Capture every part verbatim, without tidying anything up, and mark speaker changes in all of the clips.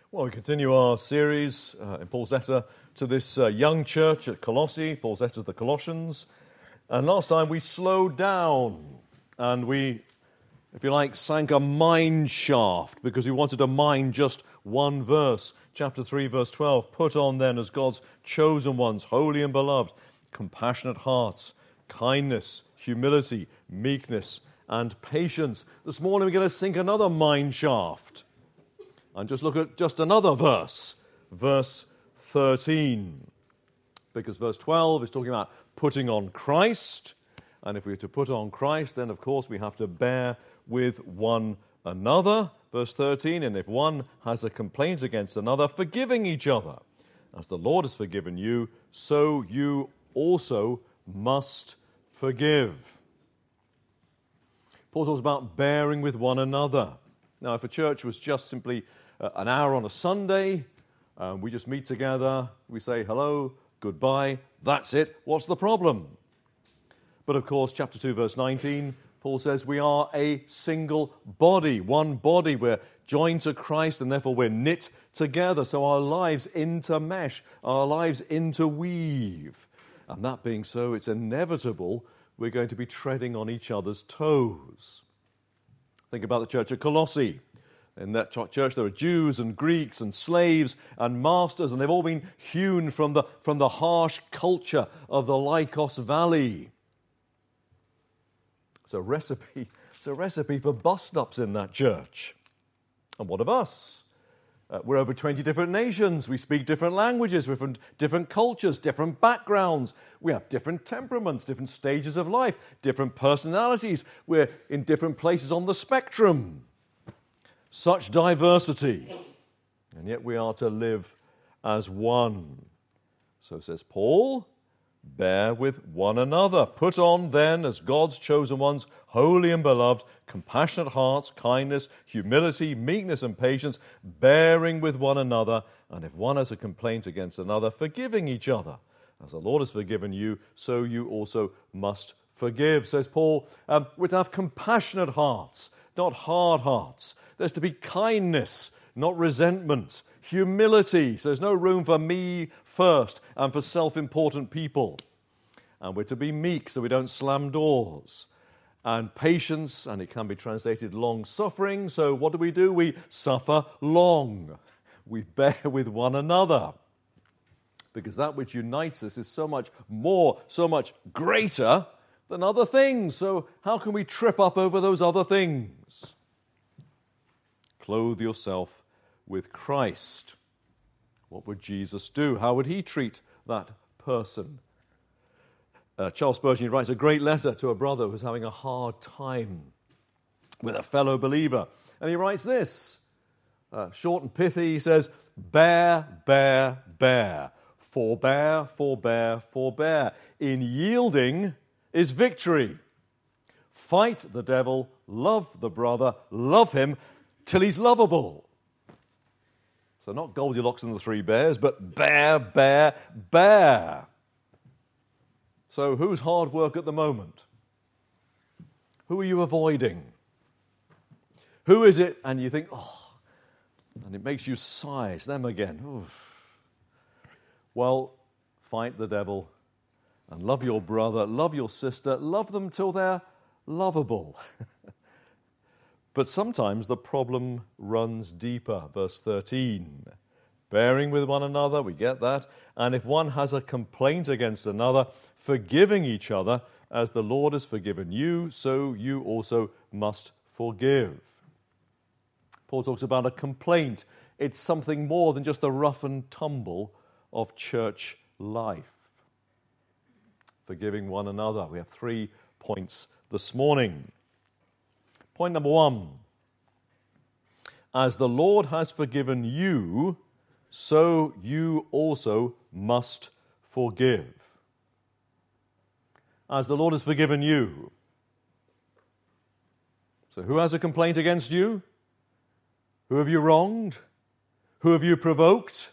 Speaker 1: Well, we continue our series uh, in Paul's letter to this uh, young church at Colossae, Paul's letter to the Colossians. And last time we slowed down and we, if you like, sank a mine shaft because we wanted to mine just one verse. Chapter three, verse twelve, put on then as God's chosen ones, holy and beloved, compassionate hearts, kindness, humility, meekness, and patience. This morning we're going to sink another mine shaft. And just look at just another verse, verse thirteen. Because verse twelve is talking about putting on Christ. And if we're to put on Christ, then of course we have to bear with one another. Verse thirteen, and if one has a complaint against another, forgiving each other. As the Lord has forgiven you, so you also must forgive. Paul talks about bearing with one another. Now, if a church was just simply uh, an hour on a Sunday, um, we just meet together, we say hello, goodbye, that's it, what's the problem? But of course, chapter two, verse nineteen, Paul says we are a single body, one body. We're joined to Christ and therefore we're knit together. So our lives intermesh, our lives interweave. And that being so, it's inevitable we're going to be treading on each other's toes. Think about the church at Colossae. In that church there are Jews and Greeks and slaves and masters, and they've all been hewn from the, from the harsh culture of the Lycos Valley. It's a recipe, it's a recipe for bust-ups in that church. And what of us? Uh, we're over twenty different nations. We speak different languages. We're from different cultures, different backgrounds. We have different temperaments, different stages of life, different personalities. We're in different places on the spectrum. Such diversity. And yet we are to live as one. So says Paul, bear with one another. Put on then as God's chosen ones, holy and beloved, compassionate hearts, kindness, humility, meekness and patience, bearing with one another, and if one has a complaint against another, forgiving each other. As the Lord has forgiven you, so you also must forgive. Says Paul, um, we're to have compassionate hearts, not hard hearts. There's to be kindness, not resentment. Humility, so there's no room for me first and for self-important people. And we're to be meek so we don't slam doors. And patience, and it can be translated long-suffering, so what do we do? We suffer long. We bear with one another. Because that which unites us is so much more, so much greater than other things. So how can we trip up over those other things? Clothe yourself with Christ. What would Jesus do? How would he treat that person? Uh, Charles Spurgeon writes a great letter to a brother who was having a hard time with a fellow believer. And he writes this, uh, short and pithy, he says, bear, bear, bear. Forbear, forbear, forbear. In yielding is victory. Fight the devil, love the brother, love him till he's lovable. So not Goldilocks and the Three Bears, but bear, bear, bear. So who's hard work at the moment? Who are you avoiding? Who is it? And you think, oh, and it makes you sigh. It's them again. Oof. Well, fight the devil and love your brother, love your sister, love them till they're lovable. But sometimes the problem runs deeper. Verse thirteen, bearing with one another, we get that. And if one has a complaint against another, forgiving each other, as the Lord has forgiven you, so you also must forgive. Paul talks about a complaint. It's something more than just the rough and tumble of church life. Forgiving one another. We have three points this morning. Point number one, as the Lord has forgiven you, so you also must forgive. As the Lord has forgiven you. So who has a complaint against you? Who have you wronged? Who have you provoked?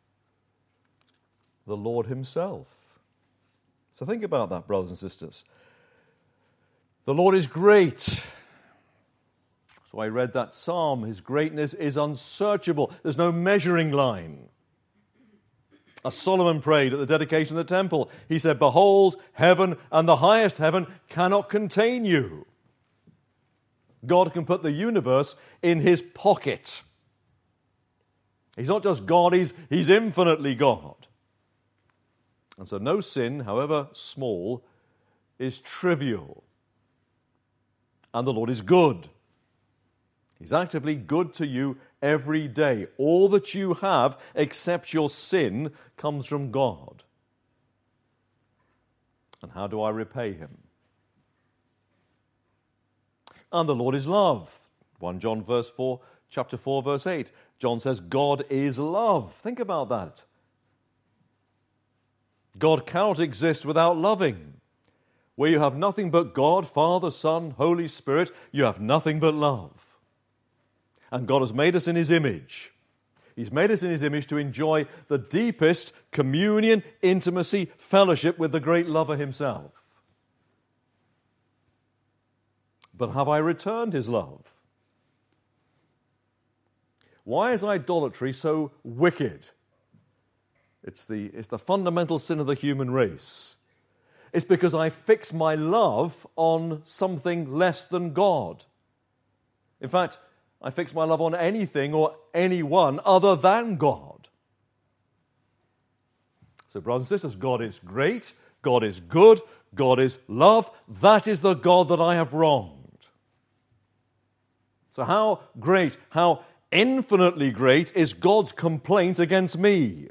Speaker 1: The Lord himself. So think about that, brothers and sisters. The Lord is great. That's So I read that psalm. His greatness is unsearchable. There's no measuring line. As Solomon prayed at the dedication of the temple, he said, "Behold, heaven and the highest heaven cannot contain you." God can put the universe in his pocket. He's not just God, he's, he's infinitely God. And so no sin, however small, is trivial. And the Lord is good. He's actively good to you every day. All that you have, except your sin, comes from God. And how do I repay him? And the Lord is love. First John verse four, chapter four, verse eight. John says, God is love. Think about that. God cannot exist without loving. Where you have nothing but God, Father, Son, Holy Spirit, you have nothing but love. And God has made us in his image. He's made us in his image to enjoy the deepest communion, intimacy, fellowship with the great lover himself. But have I returned his love? Why is idolatry so wicked? It's the, it's the fundamental sin of the human race. It's because I fix my love on something less than God. In fact, I fix my love on anything or anyone other than God. So, brothers and sisters, God is great, God is good, God is love. That is the God that I have wronged. So how great, how infinitely great is God's complaint against me?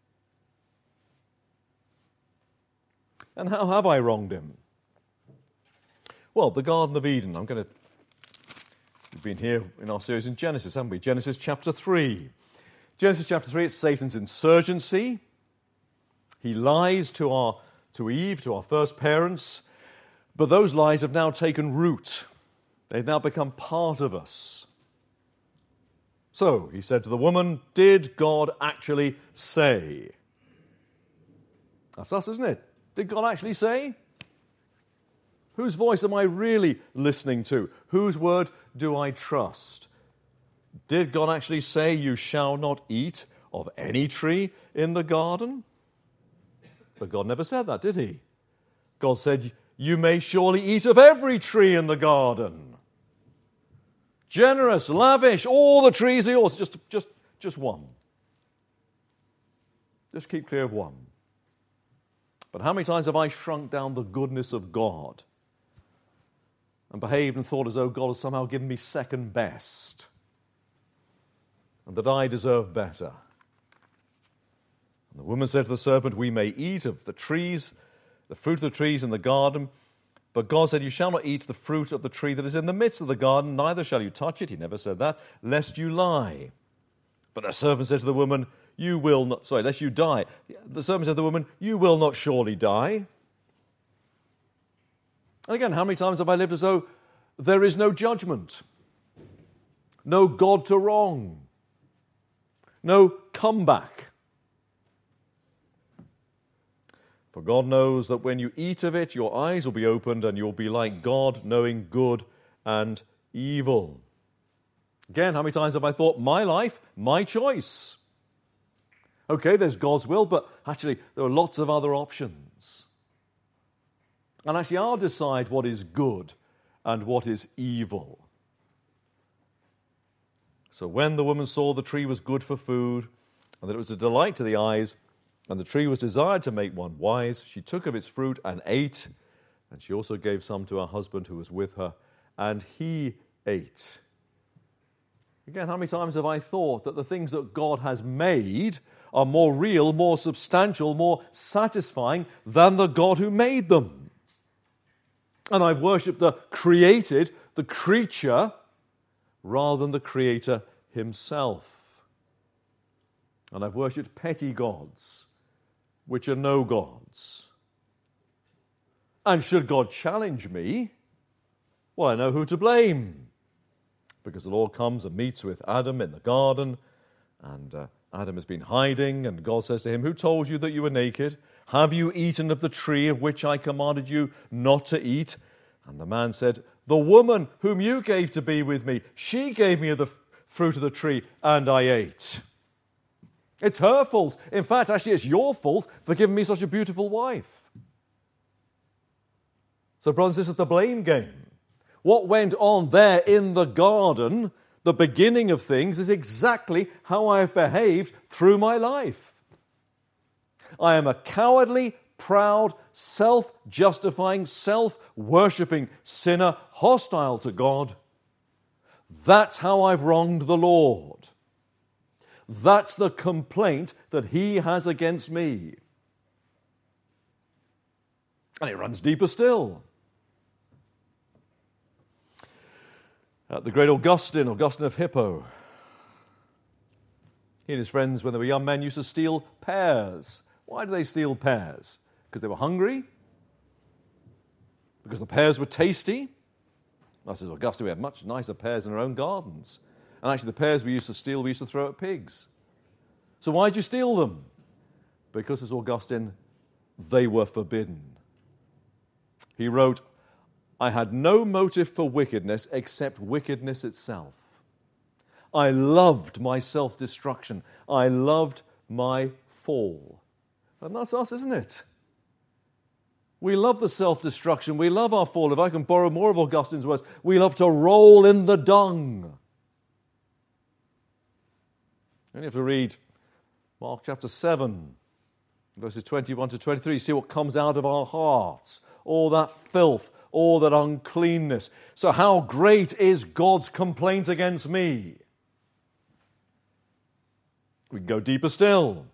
Speaker 1: And how have I wronged him? Well, the Garden of Eden. I'm going to... We've been here in our series in Genesis, haven't we? Genesis chapter three. Genesis chapter three, it's Satan's insurgency. He lies to our to Eve, to our first parents, but those lies have now taken root. They've now become part of us. So, he said to the woman, did God actually say? That's us, isn't it? Did God actually say? Whose voice am I really listening to? Whose word do I trust? Did God actually say, you shall not eat of any tree in the garden? But God never said that, did he? God said, you may surely eat of every tree in the garden. Generous, lavish, all the trees are yours. Just, just, just one. Just keep clear of one. But how many times have I shrunk down the goodness of God and behaved and thought as though God has somehow given me second best and that I deserve better? And the woman said to the serpent, we may eat of the trees, the fruit of the trees in the garden, but God said, you shall not eat the fruit of the tree that is in the midst of the garden, neither shall you touch it, he never said that, lest you lie. But the serpent said to the woman, you will not, sorry, lest you die. The serpent said to the woman, you will not surely die. And again, how many times have I lived as though there is no judgment, no God to wrong, no comeback? For God knows that when you eat of it, your eyes will be opened and you'll be like God, knowing good and evil. Again, how many times have I thought, my life, my choice? Okay, there's God's will, but actually there are lots of other options. And actually I'll decide what is good and what is evil. So when the woman saw the tree was good for food, and that it was a delight to the eyes, and the tree was desired to make one wise, she took of its fruit and ate, and she also gave some to her husband who was with her, and he ate. Again, how many times have I thought that the things that God has made are more real, more substantial, more satisfying than the God who made them? And I've worshipped the created, the creature, rather than the Creator himself. And I've worshipped petty gods, which are no gods. And should God challenge me, well, I know who to blame. Because the Lord comes and meets with Adam in the garden, and uh, Adam has been hiding, and God says to him, who told you that you were naked? Have you eaten of the tree of which I commanded you not to eat? And the man said, the woman whom you gave to be with me, she gave me of the f- fruit of the tree, and I ate. It's her fault. In fact, actually, it's your fault for giving me such a beautiful wife. So, brothers and sisters, the blame game. What went on there in the garden, the beginning of things, is exactly how I have behaved through my life. I am a cowardly, proud, self-justifying, self-worshipping sinner, hostile to God. That's how I've wronged the Lord. That's the complaint that he has against me. And it runs deeper still. Uh, the great Augustine, Augustine of Hippo, he and his friends, when they were young men, used to steal pears. Why did they steal pears? Because they were hungry? Because the pears were tasty? I said, Augustine, we had much nicer pears in our own gardens. And actually the pears we used to steal, we used to throw at pigs. So why did you steal them? Because, as Augustine, they were forbidden. He wrote, I had no motive for wickedness except wickedness itself. I loved my self-destruction. I loved my fall. And that's us, isn't it? We love the self-destruction. We love our fall. If I can borrow more of Augustine's words, we love to roll in the dung. And you have to read Mark chapter seven, verses twenty-one to twenty-three. See what comes out of our hearts. All that filth, all that uncleanness. So how great is God's complaint against me? We can go deeper still.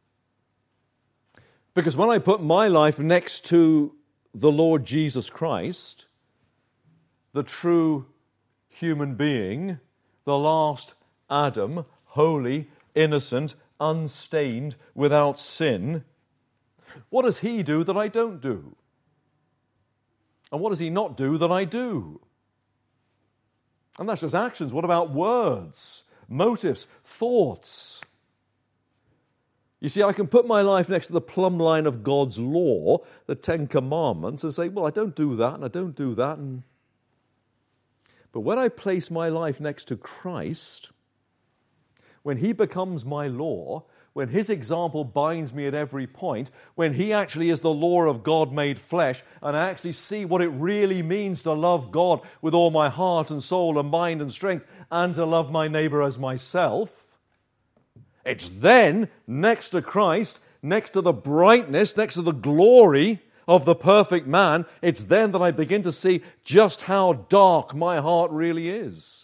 Speaker 1: Because when I put my life next to the Lord Jesus Christ, the true human being, the last Adam, holy, innocent, unstained, without sin, what does he do that I don't do? And what does he not do that I do? And that's just actions. What about words, motives, thoughts? You see, I can put my life next to the plumb line of God's law, the Ten Commandments, and say, well, I don't do that, and I don't do that. And... But when I place my life next to Christ, when he becomes my law, when his example binds me at every point, when he actually is the law of God made flesh, and I actually see what it really means to love God with all my heart and soul and mind and strength, and to love my neighbor as myself, it's then, next to Christ, next to the brightness, next to the glory of the perfect man, it's then that I begin to see just how dark my heart really is.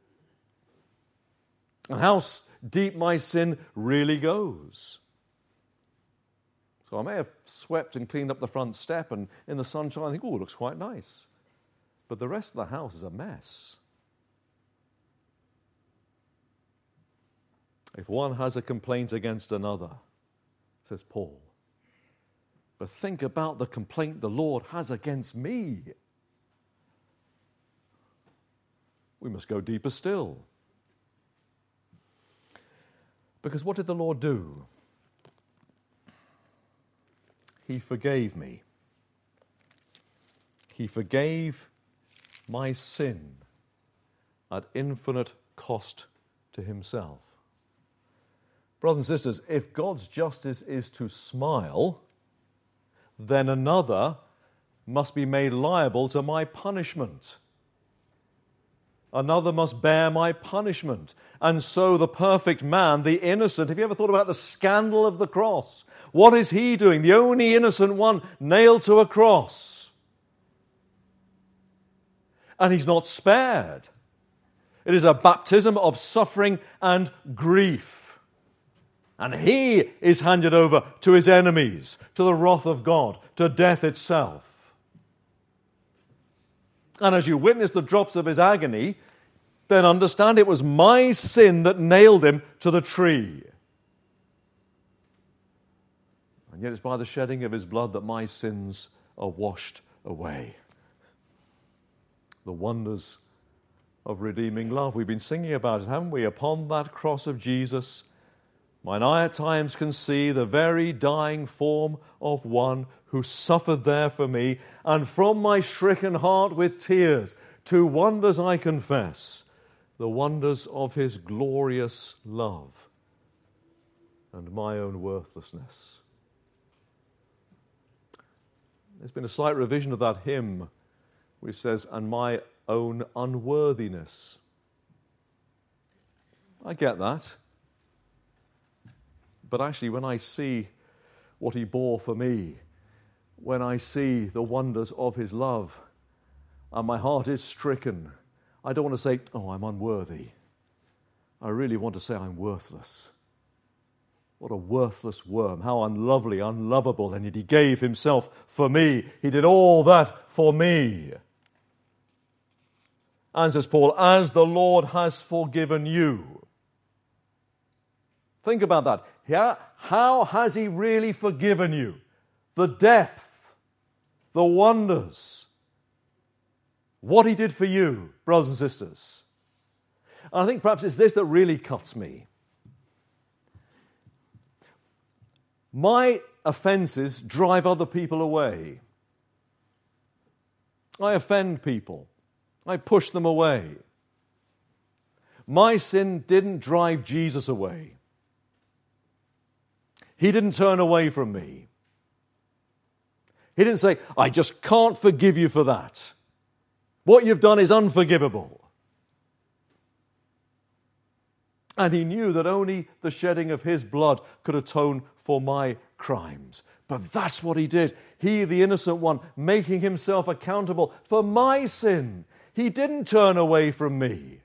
Speaker 1: And how deep my sin really goes. So I may have swept and cleaned up the front step, and in the sunshine I think, oh, it looks quite nice. But the rest of the house is a mess. If one has a complaint against another, says Paul, but think about the complaint the Lord has against me. We must go deeper still. Because what did the Lord do? He forgave me. He forgave my sin at infinite cost to himself. Brothers and sisters, if God's justice is to smile, then another must be made liable to my punishment. Another must bear my punishment. And so the perfect man, the innocent, have you ever thought about the scandal of the cross? What is he doing? The only innocent one nailed to a cross. And he's not spared. It is a baptism of suffering and grief. And he is handed over to his enemies, to the wrath of God, to death itself. And as you witness the drops of his agony, then understand it was my sin that nailed him to the tree. And yet it's by the shedding of his blood that my sins are washed away. The wonders of redeeming love. We've been singing about it, haven't we? Upon that cross of Jesus, Mine eye at times can see the very dying form of one who suffered there for me, and from my stricken heart with tears, two wonders I confess, the wonders of his glorious love and my own worthlessness. There's been a slight revision of that hymn, which says, and my own unworthiness. I get that. But actually, when I see what he bore for me, when I see the wonders of his love, and my heart is stricken, I don't want to say, oh, I'm unworthy. I really want to say I'm worthless. What a worthless worm. How unlovely, unlovable. And yet he gave himself for me. He did all that for me. And says Paul, as the Lord has forgiven you. Think about that. Yeah, how has he really forgiven you? The depth, the wonders, what he did for you, brothers and sisters. And I think perhaps it's this that really cuts me. My offenses drive other people away. I offend people. I push them away. My sin didn't drive Jesus away. He didn't turn away from me. He didn't say, I just can't forgive you for that. What you've done is unforgivable. And he knew that only the shedding of his blood could atone for my crimes. But that's what he did. He, the innocent one, making himself accountable for my sin. He didn't turn away from me.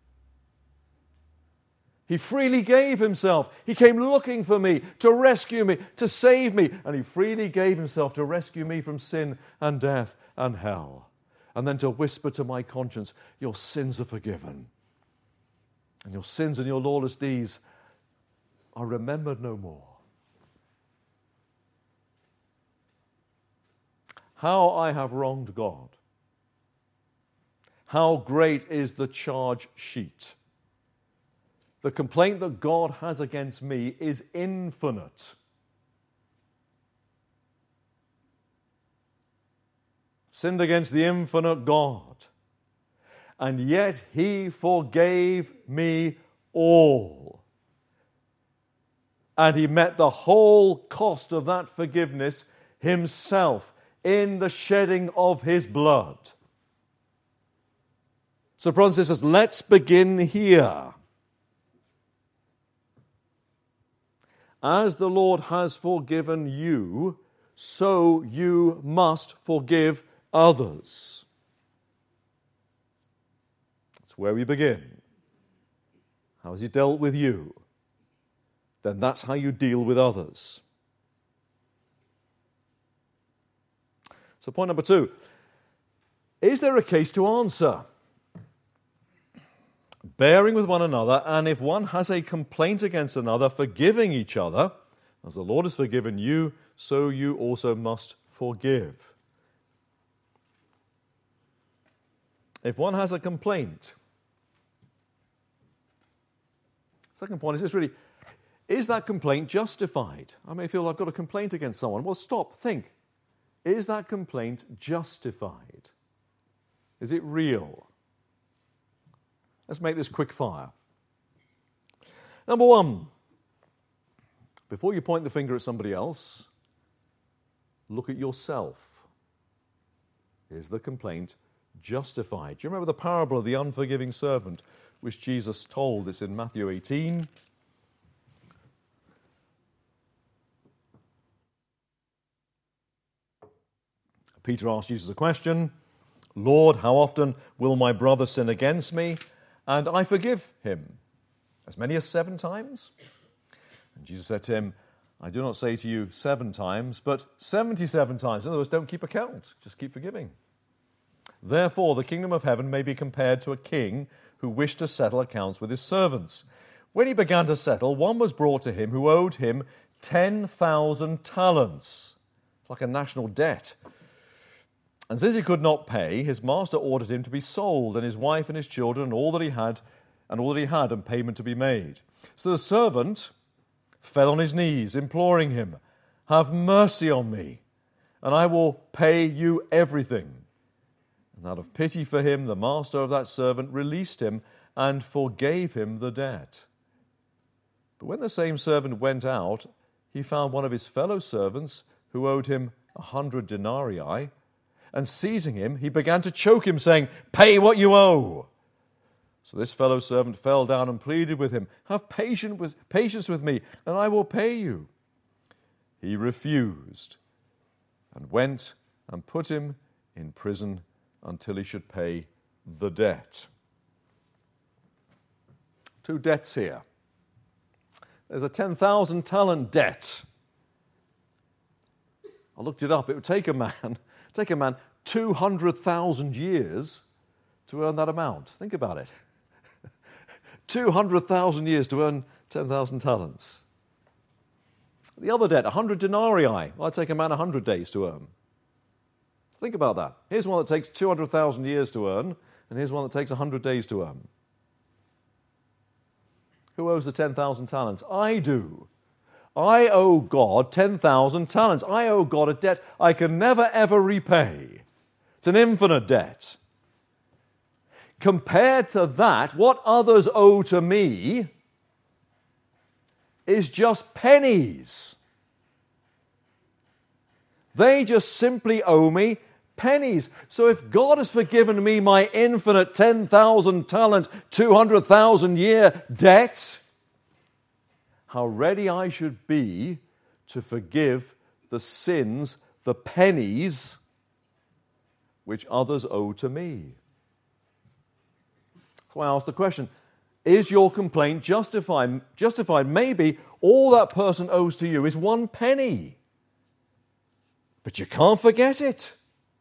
Speaker 1: He freely gave himself. He came looking for me, to rescue me, to save me. And he freely gave himself to rescue me from sin and death and hell. And then to whisper to my conscience, your sins are forgiven. And your sins and your lawless deeds are remembered no more. How I have wronged God. How great is the charge sheet. The complaint that God has against me is infinite. Sinned against the infinite God. And yet he forgave me all. And he met the whole cost of that forgiveness himself in the shedding of his blood. So, brothers and sisters, let's begin here. As the Lord has forgiven you, so you must forgive others. That's where we begin. How has he dealt with you? Then that's how you deal with others. So point number two. Is there a case to answer? Bearing with one another, and if one has a complaint against another, forgiving each other, as the Lord has forgiven you, so you also must forgive. If one has a complaint, second point is this really, is that complaint justified? I may feel I've got a complaint against someone. Well, stop, think. Is that complaint justified? Is it real? Let's make this quick fire. Number one, before you point the finger at somebody else, look at yourself. Is the complaint justified? Do you remember the parable of the unforgiving servant, which Jesus told? It's in Matthew eighteen. Peter asked Jesus a question. Lord, how often will my brother sin against me, and I forgive him? As many as seven times? And Jesus said to him, I do not say to you seven times, but seventy-seven times. In other words, don't keep account, just keep forgiving. Therefore, the kingdom of heaven may be compared to a king who wished to settle accounts with his servants. When he began to settle, one was brought to him who owed him ten thousand talents. It's like a national debt. And since he could not pay, his master ordered him to be sold, and his wife and his children, and all that he had, and all that he had, and payment to be made. So the servant fell on his knees, imploring him, "Have mercy on me, and I will pay you everything." And out of pity for him, the master of that servant released him and forgave him the debt. But when the same servant went out, he found one of his fellow servants who owed him a hundred denarii, and seizing him, he began to choke him, saying, "Pay what you owe." So this fellow servant fell down and pleaded with him, "Have patience with, patience with me, and I will pay you." He refused and went and put him in prison until he should pay the debt. Two debts here. There's a ten thousand talent debt. I looked it up. It would take a man, take a man two hundred thousand years to earn that amount. Think about it. two hundred thousand years to earn ten thousand talents. The other debt, one hundred denarii. Well, it'd take a man one hundred days to earn. Think about that. Here's one that takes two hundred thousand years to earn, and here's one that takes one hundred days to earn. Who owes the ten thousand talents? I do. I owe God ten thousand talents. I owe God a debt I can never, ever repay. It's an infinite debt. Compared to that, what others owe to me is just pennies. They just simply owe me pennies. So if God has forgiven me my infinite ten thousand talent, two hundred thousand year debt, how ready I should be to forgive the sins, the pennies, which others owe to me. So I ask the question, is your complaint justified? Justified? Maybe all that person owes to you is one penny. But you can't forget it.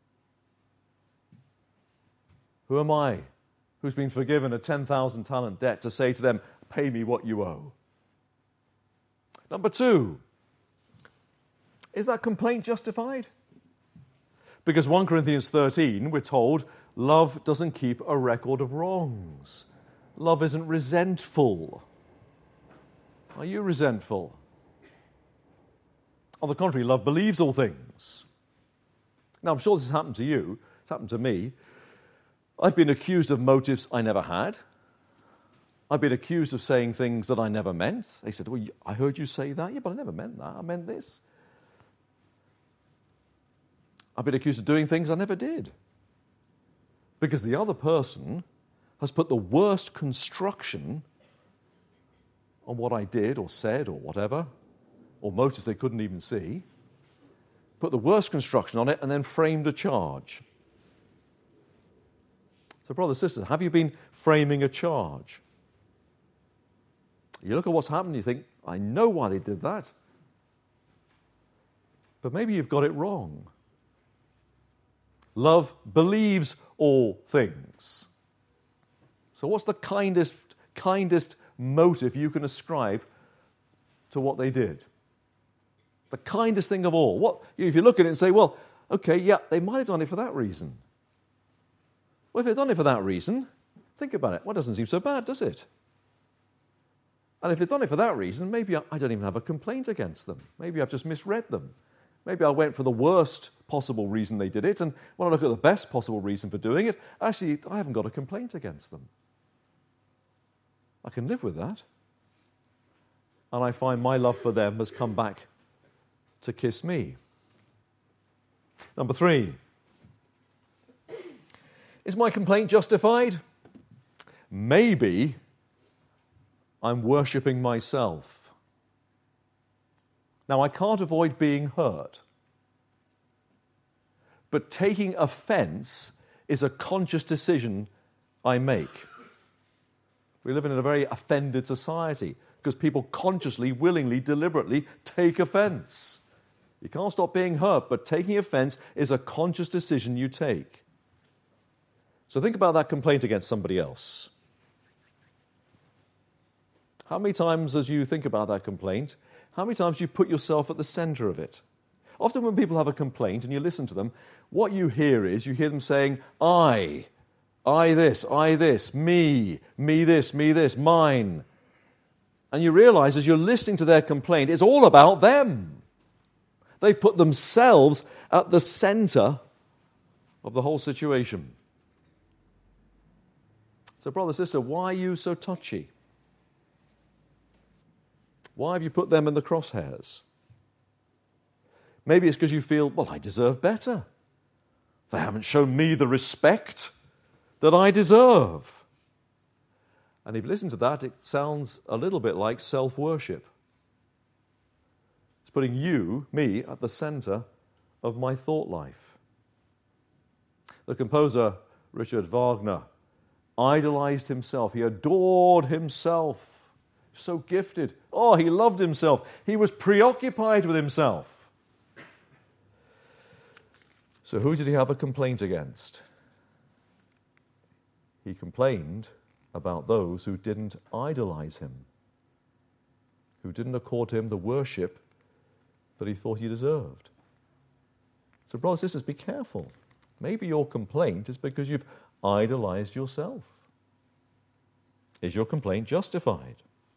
Speaker 1: Who am I, who's been forgiven a ten thousand talent debt, to say to them, "Pay me what you owe"? Number two, is that complaint justified? Because First Corinthians thirteen, we're told, love doesn't keep a record of wrongs. Love isn't resentful. Are you resentful? On the contrary, love believes all things. Now, I'm sure this has happened to you. It's happened to me. I've been accused of motives I never had. I've been accused of saying things that I never meant. They said, "Well, I heard you say that." "Yeah, but I never meant that. I meant this." I've been accused of doing things I never did. Because the other person has put the worst construction on what I did or said or whatever, or motives they couldn't even see, put the worst construction on it and then framed a charge. So, brothers and sisters, have you been framing a charge? You look at what's happened, you think, I know why they did that. But maybe you've got it wrong. Love believes all things. So what's the kindest, kindest motive you can ascribe to what they did? The kindest thing of all. What, if you look at it and say, well, okay, yeah, they might have done it for that reason. Well, if they've done it for that reason, think about it. Well, it doesn't seem so bad, does it? And if they've done it for that reason, maybe I don't even have a complaint against them. Maybe I've just misread them. Maybe I went for the worst possible reason they did it, and when I look at the best possible reason for doing it, actually, I haven't got a complaint against them. I can live with that. And I find my love for them has come back to kiss me. Number three. Is my complaint justified? Maybe I'm worshipping myself. Now, I can't avoid being hurt. But taking offense is a conscious decision I make. We live in a very offended society because people consciously, willingly, deliberately take offense. You can't stop being hurt, but taking offense is a conscious decision you take. So think about that complaint against somebody else. How many times as you think about that complaint, how many times do you put yourself at the center of it? Often when people have a complaint and you listen to them, what you hear is, you hear them saying, I, I this, I this, me, me this, me this, mine. And you realize as you're listening to their complaint, it's all about them. They've put themselves at the center of the whole situation. So, brother, sister, why are you so touchy? Why have you put them in the crosshairs? Maybe it's because you feel, well, I deserve better. They haven't shown me the respect that I deserve. And if you listen to that, it sounds a little bit like self-worship. It's putting you, me, at the center of my thought life. The composer Richard Wagner idolized himself. He adored himself. So gifted. Oh, he loved himself. He was preoccupied with himself. So who did he have a complaint against? He complained about those who didn't idolize him, who didn't accord him the worship that he thought he deserved. So, brothers and sisters, be careful. Maybe your complaint is because you've idolized yourself. Is your complaint justified?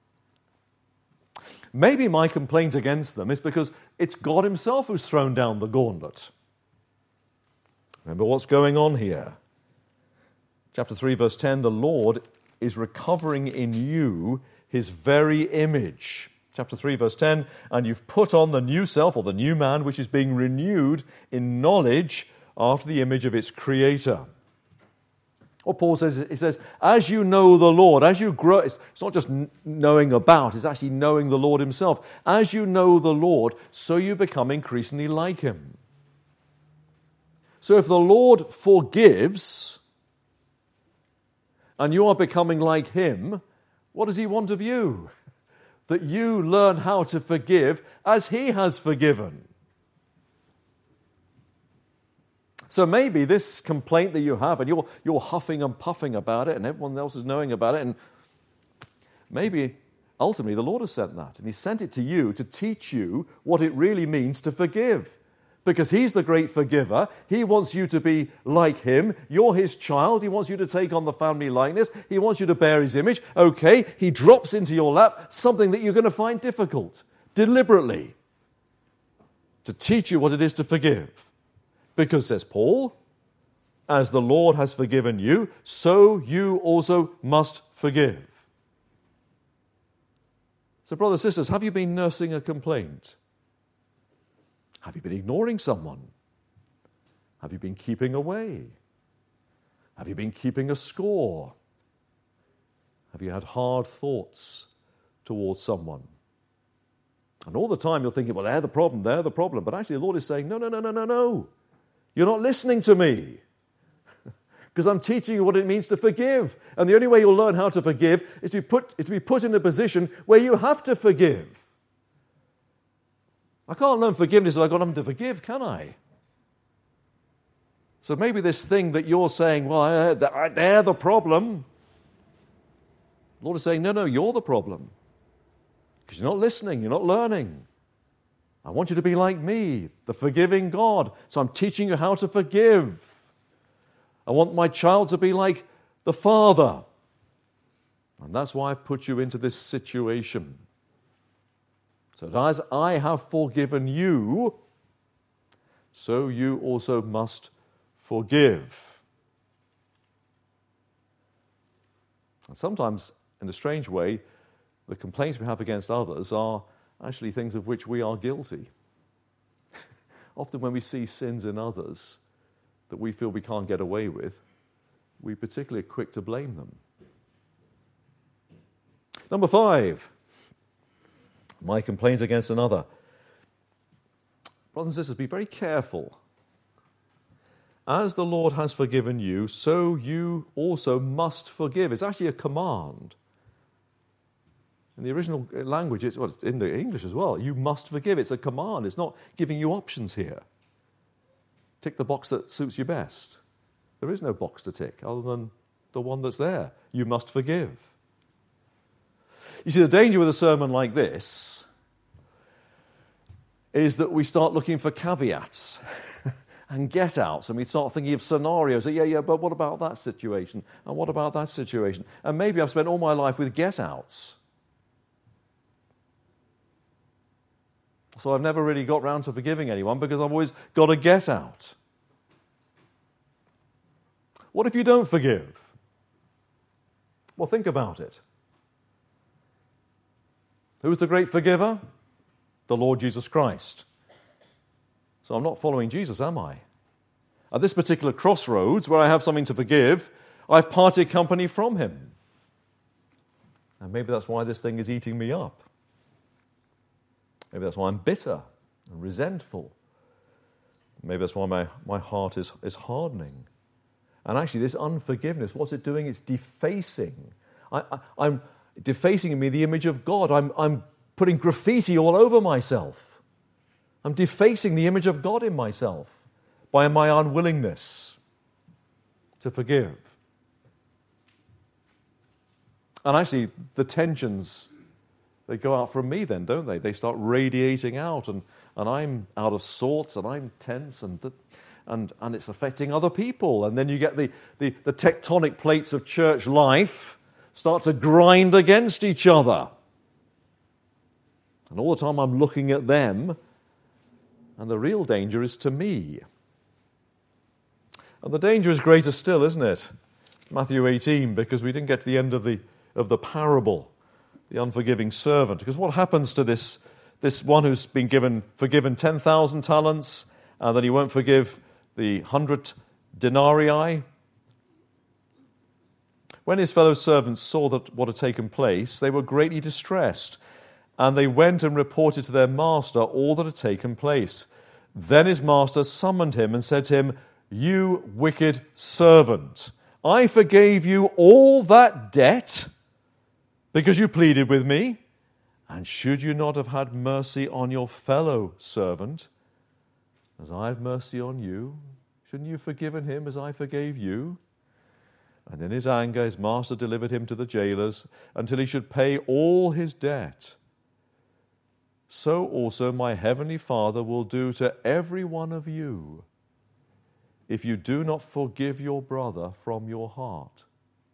Speaker 1: Maybe my complaint against them is because it's God himself who's thrown down the gauntlet. Remember what's going on here. Chapter three, verse ten, the Lord is recovering in you his very image. Chapter three, verse ten, and you've put on the new self, or the new man, which is being renewed in knowledge after the image of its creator. What Paul says, he says, as you know the Lord, as you grow, it's not just knowing about, it's actually knowing the Lord himself. As you know the Lord, so you become increasingly like him. So if the Lord forgives, and you are becoming like him, what does he want of you? That you learn how to forgive as he has forgiven. So maybe this complaint that you have, and you're, you're huffing and puffing about it, and everyone else is knowing about it, and maybe ultimately the Lord has sent that, and he sent it to you to teach you what it really means to forgive. Because he's the great forgiver. He wants you to be like him. You're his child. He wants you to take on the family likeness. He wants you to bear his image. Okay, he drops into your lap something that you're going to find difficult, deliberately, to teach you what it is to forgive. Because, says Paul, as the Lord has forgiven you, so you also must forgive. So, brothers and sisters, have you been nursing a complaint? Have you been ignoring someone? Have you been keeping away? Have you been keeping a score? Have you had hard thoughts towards someone? And all the time you're thinking, well, they're the problem, they're the problem. But actually the Lord is saying, no, no, no, no, no, no. You're not listening to me. Because I'm teaching you what it means to forgive. And the only way you'll learn how to forgive is to be put, is to be put in a position where you have to forgive. I can't learn forgiveness if I've got nothing to forgive, can I? So maybe this thing that you're saying, well, they're the problem. The Lord is saying, no, no, you're the problem. Because you're not listening, you're not learning. I want you to be like me, the forgiving God. So I'm teaching you how to forgive. I want my child to be like the Father. And that's why I've put you into this situation. So that as I have forgiven you, so you also must forgive. And sometimes, in a strange way, the complaints we have against others are actually things of which we are guilty. Often when we see sins in others that we feel we can't get away with, we're particularly quick to blame them. Number five. My complaint against another. Brothers and sisters, be very careful. As the Lord has forgiven you, so you also must forgive. It's actually a command. In the original language, it's, well, it's in the English as well. You must forgive. It's a command. It's not giving you options here. Tick the box that suits you best. There is no box to tick other than the one that's there. You must forgive. You see, the danger with a sermon like this is that we start looking for caveats and get-outs, and we start thinking of scenarios. Yeah, yeah, but what about that situation? And what about that situation? And maybe I've spent all my life with get-outs. So I've never really got round to forgiving anyone because I've always got a get out. What if you don't forgive? Well, think about it. Who's the great forgiver? The Lord Jesus Christ. So I'm not following Jesus, am I? At this particular crossroads where I have something to forgive, I've parted company from him. And maybe that's why this thing is eating me up. Maybe that's why I'm bitter and resentful. Maybe that's why my, my heart is, is hardening. And actually, this unforgiveness, what's it doing? It's defacing. I, I, I'm defacing in me the image of God. I'm, I'm putting graffiti all over myself. I'm defacing the image of God in myself by my unwillingness to forgive. And actually, the tensions, they go out from me then, don't they? They start radiating out, and, and I'm out of sorts, and I'm tense, and the, and and it's affecting other people. And then you get the, the, the tectonic plates of church life start to grind against each other. And all the time I'm looking at them, and the real danger is to me. And the danger is greater still, isn't it? Matthew eighteen, because we didn't get to the end of the of the parable, the unforgiving servant. Because what happens to this, this one who's been given forgiven ten thousand talents, and then he won't forgive the hundred denarii? When his fellow servants saw that what had taken place, they were greatly distressed, and they went and reported to their master all that had taken place. Then his master summoned him and said to him, "You wicked servant, I forgave you all that debt because you pleaded with me. And should you not have had mercy on your fellow servant, as I have mercy on you? Shouldn't you have forgiven him as I forgave you?" And in his anger his master delivered him to the jailers until he should pay all his debt. So also my heavenly Father will do to every one of you if you do not forgive your brother from your heart.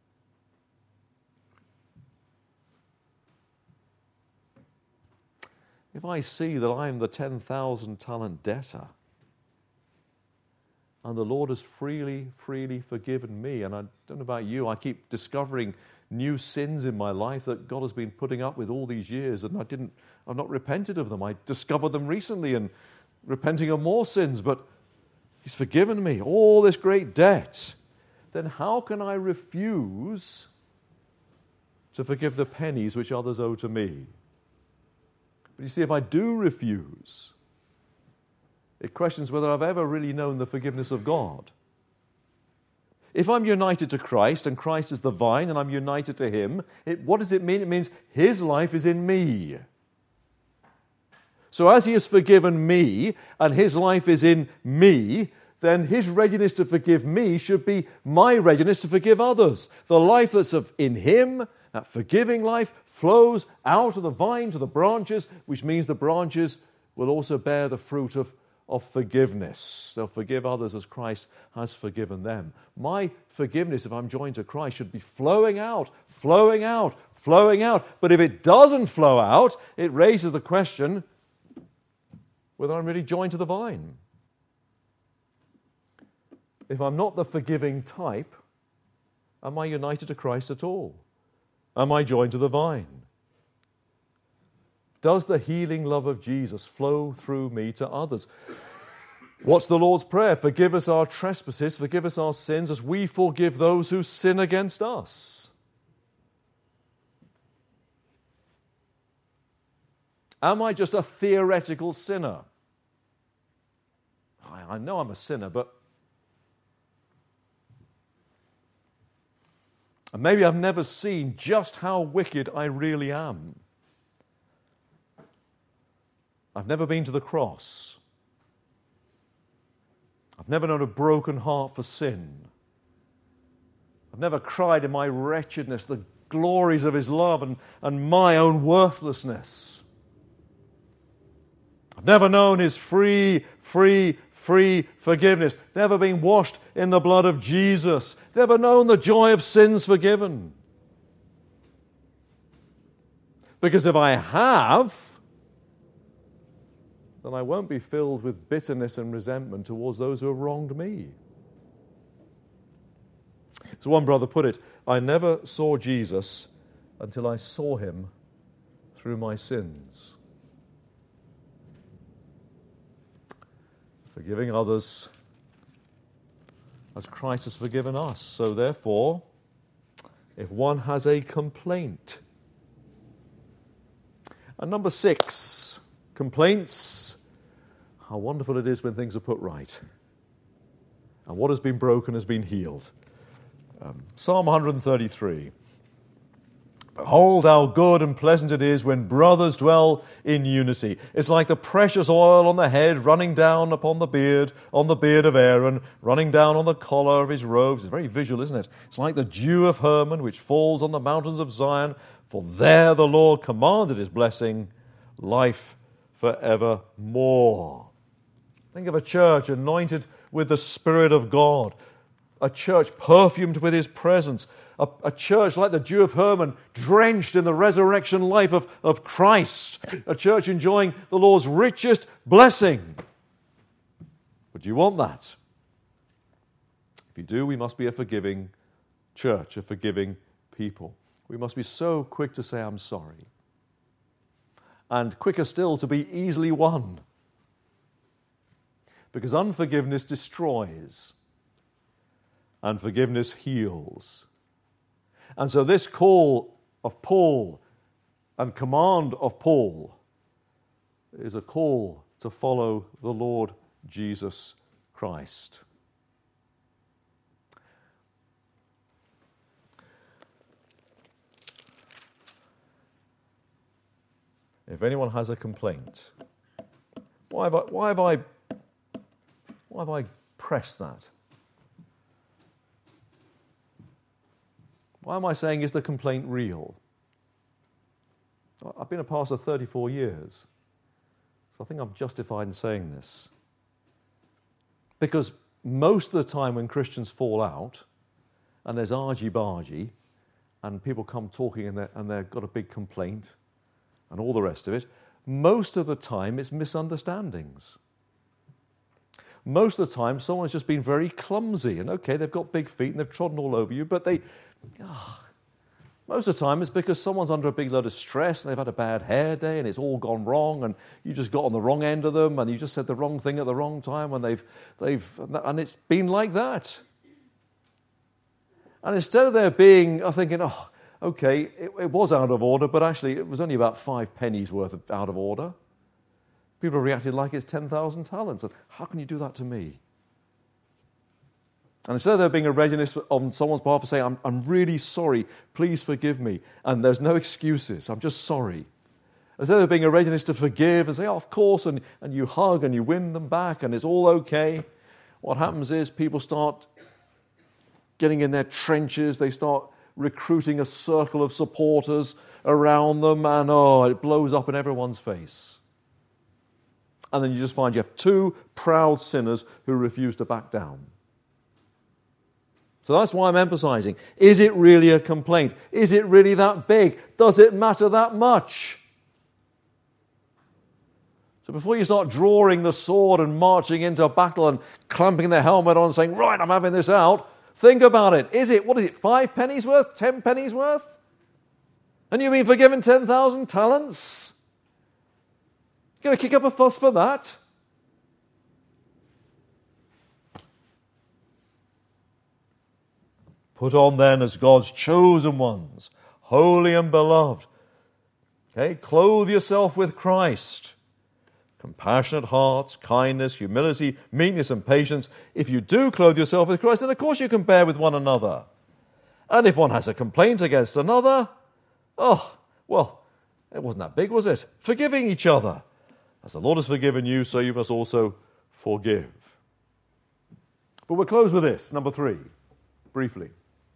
Speaker 1: If I see that I am the ten thousand talent debtor, and the Lord has freely, freely forgiven me, and I don't know about you, I keep discovering new sins in my life that God has been putting up with all these years, and I didn't, I've not repented of them. I discovered them recently and repenting of more sins, but He's forgiven me all this great debt. Then how can I refuse to forgive the pennies which others owe to me? But you see, if I do refuse, it questions whether I've ever really known the forgiveness of God. If I'm united to Christ, and Christ is the vine, and I'm united to Him, it, what does it mean? It means His life is in me. So as He has forgiven me, and His life is in me, then His readiness to forgive me should be my readiness to forgive others. The life that's of in Him, that forgiving life, flows out of the vine to the branches, which means the branches will also bear the fruit of, of forgiveness. They'll forgive others as Christ has forgiven them. My forgiveness, if I'm joined to Christ, should be flowing out, flowing out, flowing out. But if it doesn't flow out, it raises the question whether I'm really joined to the vine. If I'm not the forgiving type, am I united to Christ at all? Am I joined to the vine? Does the healing love of Jesus flow through me to others? What's the Lord's Prayer? Forgive us our trespasses, forgive us our sins, as we forgive those who sin against us. Am I just a theoretical sinner? I, I know I'm a sinner, but and maybe I've never seen just how wicked I really am. I've never been to the cross. I've never known a broken heart for sin. I've never cried in my wretchedness the glories of His love and, and my own worthlessness. I've never known His free, free, free forgiveness. Never been washed in the blood of Jesus. Never known the joy of sins forgiven. Because if I have, then I won't be filled with bitterness and resentment towards those who have wronged me. So one brother put it, I never saw Jesus until I saw him through my sins. Forgiving others as Christ has forgiven us. So therefore, if one has a complaint. And number six, complaints. How wonderful it is when things are put right. And what has been broken has been healed. Um, Psalm one thirty-three. Behold how good and pleasant it is when brothers dwell in unity. It's like the precious oil on the head running down upon the beard, on the beard of Aaron, running down on the collar of his robes. It's very visual, isn't it? It's like the dew of Hermon, which falls on the mountains of Zion. For there the Lord commanded his blessing, life forevermore. Think of a church anointed with the Spirit of God. A church perfumed with his presence. A, a church like the dew of Hermon, drenched in the resurrection life of, of Christ. A church enjoying the Lord's richest blessing. But do you want that? If you do, we must be a forgiving church, a forgiving people. We must be so quick to say, I'm sorry. And quicker still to be easily won. Because unforgiveness destroys. And forgiveness heals. And so this call of Paul and command of Paul is a call to follow the Lord Jesus Christ. If anyone has a complaint, why have I, why have I, why have I pressed that? Why am I saying, is the complaint real? I've been a pastor thirty-four years, so I think I'm justified in saying this. Because most of the time when Christians fall out, and there's argy-bargy, and people come talking and, and they've got a big complaint, and all the rest of it, most of the time it's misunderstandings. Most of the time someone's just been very clumsy, and okay, they've got big feet and they've trodden all over you, but they... Oh, most of the time it's because someone's under a big load of stress and they've had a bad hair day and it's all gone wrong and you just got on the wrong end of them and you just said the wrong thing at the wrong time and they've, they've and it's been like that. And instead of there being, I'm thinking, oh, okay, it, it was out of order, but actually it was only about five pennies worth of out of order. People reacted like it's ten thousand talents. And how can you do that to me? And instead of there being a readiness on someone's behalf to say, I'm, I'm really sorry, please forgive me, and there's no excuses, I'm just sorry. Instead of there being a readiness to forgive and say, oh, of course, and, and you hug and you win them back and it's all okay, what happens is people start getting in their trenches, they start recruiting a circle of supporters around them, and oh, it blows up in everyone's face. And then you just find you have two proud sinners who refuse to back down. So that's why I'm emphasizing, is it really a complaint? Is it really that big? Does it matter that much? So before you start drawing the sword and marching into a battle and clamping the helmet on and saying, right, I'm having this out, think about it. Is it, what is it, five pennies worth? Ten pennies worth? And you've been forgiven ten thousand talents? You're going to kick up a fuss for that? Put on then as God's chosen ones, holy and beloved. Okay, clothe yourself with Christ. Compassionate hearts, kindness, humility, meekness and patience. If you do clothe yourself with Christ, then of course you can bear with one another. And if one has a complaint against another, oh, well, it wasn't that big, was it? Forgiving each other. As the Lord has forgiven you, so you must also forgive. But we'll close with this, number three, briefly.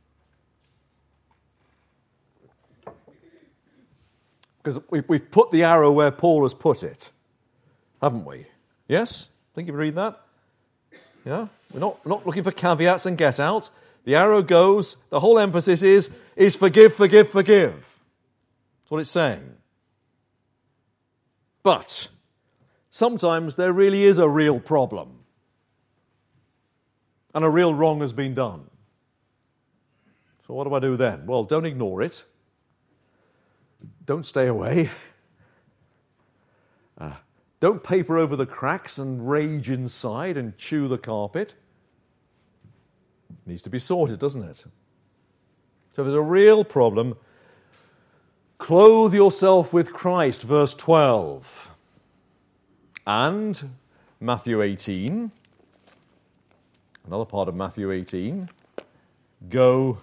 Speaker 1: Because we've put the arrow where Paul has put it, haven't we? Yes? Think you read that? Yeah? We're not, not looking for caveats and get-outs. The arrow goes, the whole emphasis is, is forgive, forgive, forgive. That's what it's saying. But sometimes there really is a real problem and a real wrong has been done. So what do I do then? Well, don't ignore it. Don't stay away. Uh, don't paper over the cracks and rage inside and chew the carpet. It needs to be sorted, doesn't it? So if there's a real problem, clothe yourself with Christ, verse twelve. And Matthew eighteen, another part of Matthew eighteen, go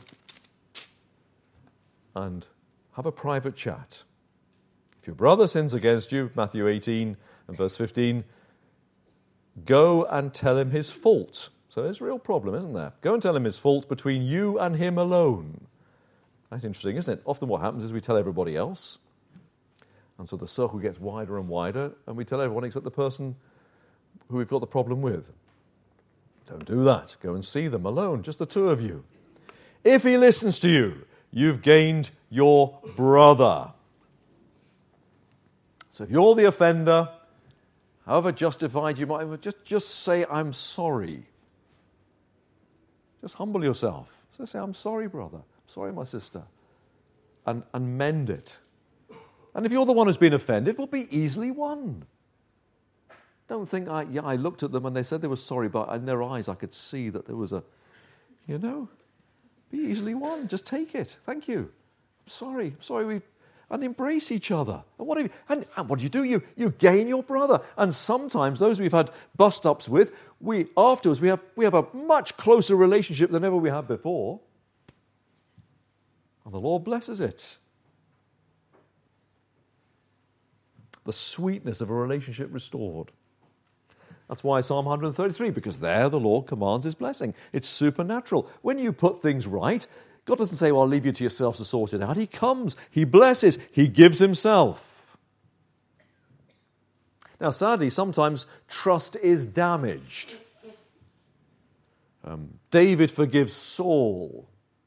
Speaker 1: and have a private chat. If your brother sins against you, Matthew eighteen and verse fifteen, go and tell him his fault. So there's a real problem, isn't there? Go and tell him his fault between you and him alone. That's interesting, isn't it? Often what happens is we tell everybody else, and so the circle gets wider and wider, and we tell everyone except the person who we've got the problem with. Don't do that. Go and see them alone, just the two of you. If he listens to you, you've gained your brother. So if you're the offender, however justified you might, just, just say, I'm sorry. Just humble yourself. So say, I'm sorry, brother. I'm sorry, my sister. And, and mend it. And if you're the one who's been offended, it will be easily won. Don't think, I, yeah, I looked at them and they said they were sorry, but in their eyes I could see that there was a, you know, be easily won. Just take it. Thank you. I'm sorry. I'm sorry. We and embrace each other. And what, you, and, and what do you do? You, you gain your brother. And sometimes those we've had bust-ups with, we afterwards we have we have a much closer relationship than ever we had before. And the Lord blesses it. The sweetness of a relationship restored. That's why Psalm one thirty-three, because there the Lord commands his blessing. It's supernatural. When you put things right, God doesn't say, well, I'll leave you to yourselves to sort it out. He comes, he blesses, he gives himself. Now, sadly, sometimes trust is damaged. Um, David forgives Saul,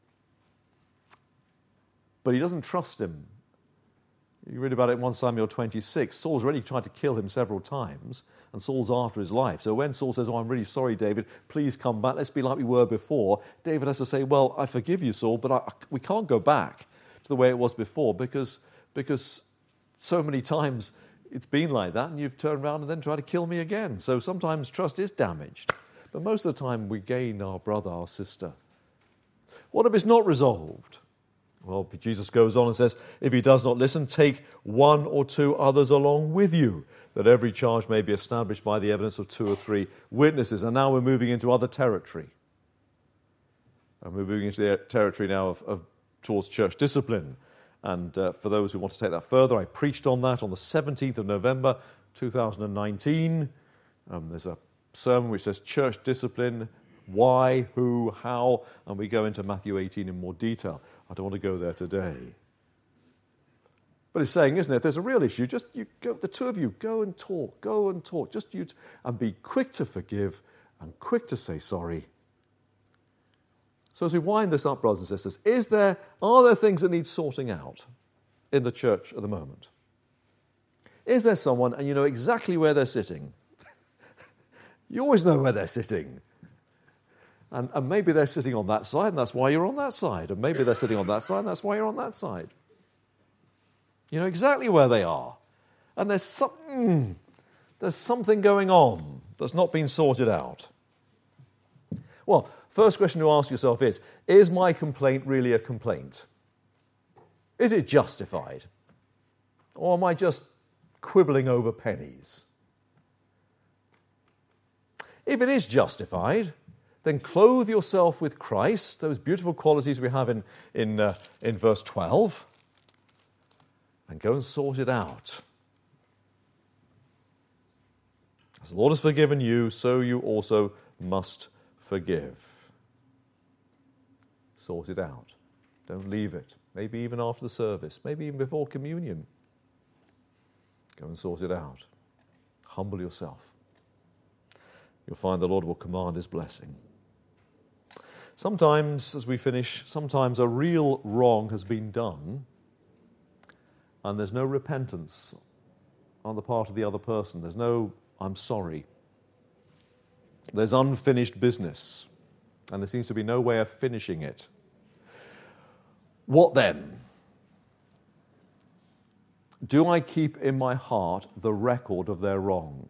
Speaker 1: but he doesn't trust him. You read about it in First Samuel twenty-six. Saul's already tried to kill him several times, and Saul's after his life. So when Saul says, oh, I'm really sorry, David, please come back, let's be like we were before, David has to say, well, I forgive you, Saul, but I, we can't go back to the way it was before because, because so many times it's been like that, and you've turned around and then tried to kill me again. So sometimes trust is damaged. But most of the time we gain our brother, our sister. What if it's not resolved? Well, Jesus goes on and says, if he does not listen, take one or two others along with you, that every charge may be established by the evidence of two or three witnesses. And now we're moving into other territory. And we're moving into the territory now of, of towards church discipline. And uh, for those who want to take that further, I preached on that on the seventeenth of November, two thousand nineteen. Um, there's a sermon which says church discipline, why, who, how, and we go into Matthew eighteen in more detail. I don't want to go there today. But it's saying, isn't it, if there's a real issue, just you go, the two of you, go and talk, go and talk, just you, t- and be quick to forgive and quick to say sorry. So as we wind this up, brothers and sisters, is there, are there things that need sorting out in the church at the moment? Is there someone, and you know exactly where they're sitting? You always know where they're sitting. And, and maybe they're sitting on that side, and that's why you're on that side. And maybe they're sitting on that side, and that's why you're on that side. You know exactly where they are. And there's some, mm, there's something going on that's not been sorted out. Well, first question to ask yourself is, is my complaint really a complaint? Is it justified? Or am I just quibbling over pennies? If it is justified, then clothe yourself with Christ, those beautiful qualities we have in, in, uh, in verse twelve, and go and sort it out. As the Lord has forgiven you, so you also must forgive. Sort it out. Don't leave it. Maybe even after the service. Maybe even before communion. Go and sort it out. Humble yourself. You'll find the Lord will command his blessing. Sometimes, as we finish, sometimes a real wrong has been done and there's no repentance on the part of the other person. There's no, I'm sorry. There's unfinished business, and there seems to be no way of finishing it. What then? Do I keep in my heart the record of their wrong?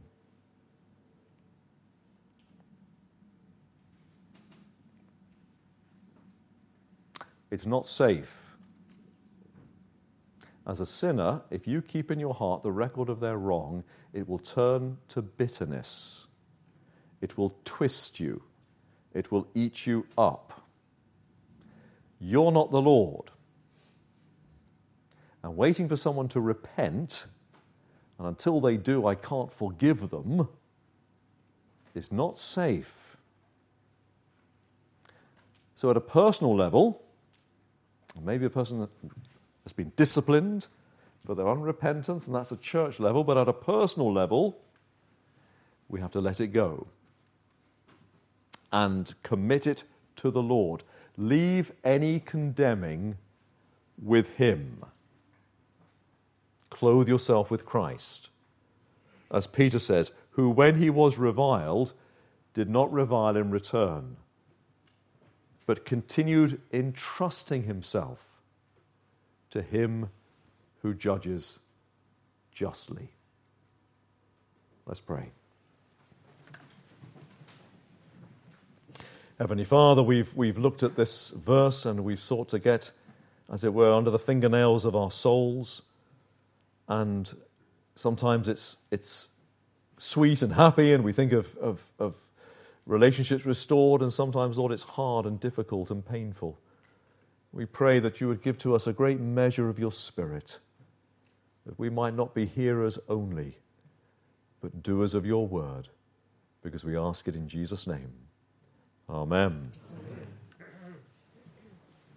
Speaker 1: It's not safe. As a sinner, if you keep in your heart the record of their wrong, it will turn to bitterness. It will twist you. It will eat you up. You're not the Lord. And waiting for someone to repent, and until they do, I can't forgive them, is not safe. So at a personal level, maybe a person has been disciplined for their unrepentance, and that's a church level, but at a personal level, we have to let it go and commit it to the Lord. Leave any condemning with Him. Clothe yourself with Christ. As Peter says, who when he was reviled, did not revile in return, but continued entrusting himself to Him who judges justly. Let's pray. Heavenly Father, we've, we've looked at this verse and we've sought to get, as it were, under the fingernails of our souls. And sometimes it's it's sweet and happy, and we think of, of, of relationships restored, and sometimes, Lord, it's hard and difficult and painful. We pray that you would give to us a great measure of your Spirit, that we might not be hearers only, but doers of your word, because we ask it in Jesus' name. Amen. Amen.